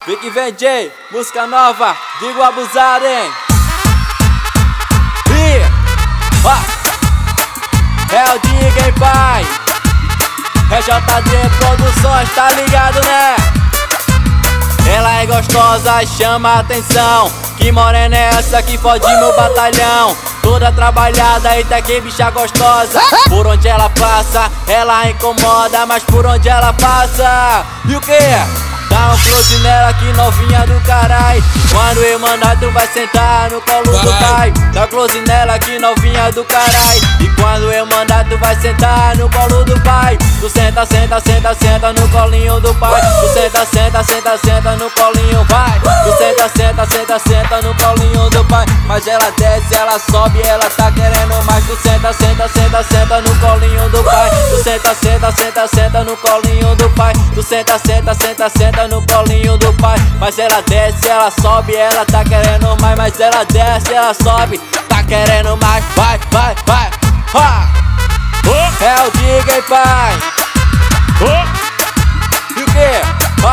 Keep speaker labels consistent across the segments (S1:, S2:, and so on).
S1: Vem que vem, Jay, música nova, digo abusado, hein? E, é o Diga, hein, pai? É JD Produções, tá ligado, né? Ela é gostosa, chama a atenção. Que morena é essa que fode meu batalhão? Toda trabalhada, eita que bicha gostosa. Por onde ela passa, ela incomoda. Mas por onde ela passa, e o que? Dá um close nela que novinha do carai. Quando eu mandar tu vai sentar no colo do pai. Dá um close nela que novinha do carai. E quando eu mandar tu vai sentar no colo do pai. Tu senta, senta, senta, senta no colinho do pai. Tu senta, senta, senta, senta no colinho, vai. Tu senta, senta, senta, senta no colinho do pai. Mas ela desce, ela sobe, ela tá querendo mais. Tu senta, senta, senta, senta no colinho do pai. Tu senta, senta, senta, senta no colinho do pai. Tu senta, senta, senta, senta no colinho do pai. Mas ela desce, ela sobe, ela tá querendo mais. Mas ela desce, ela sobe, tá querendo mais. Vai, vai, vai, é o Diga, hein, pai? E o que?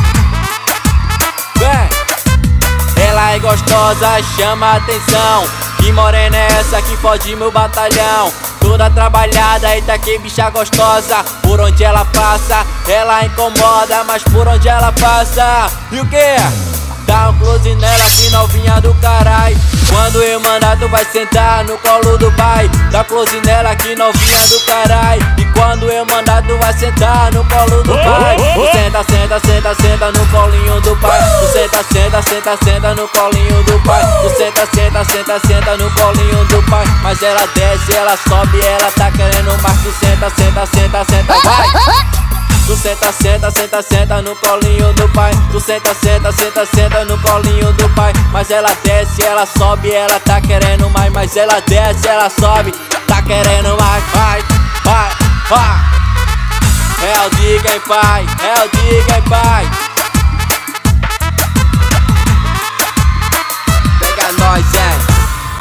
S1: Vem. Ela é gostosa, chama a atenção. Que morena é essa que fode meu batalhão? Toda trabalhada, eita que bicha gostosa. Por onde ela passa, ela incomoda. Mas por onde ela passa, e o que? Dá um close nela que novinha do carai. Quando eu mandar tu vai sentar no colo do pai. Dá close nela que novinha do carai. E quando eu mandar tu vai sentar no colo do pai. Tu senta, senta, senta, senta no colinho do pai. Tu senta, senta, senta, senta no colinho do pai. Tu senta, senta, senta, senta no colinho do pai. Mas ela desce, ela sobe, ela tá querendo mais. Tu senta, senta, senta, senta, vai. Tu senta, senta, senta, senta no colinho do pai. Tu senta, senta, senta, senta no colinho do pai. Mas ela desce, ela sobe, ela tá querendo mais. Mas ela desce, ela sobe, tá querendo mais. Vai, vai, vai. É o Diga, hein, pai? É o Diga, hein, pai?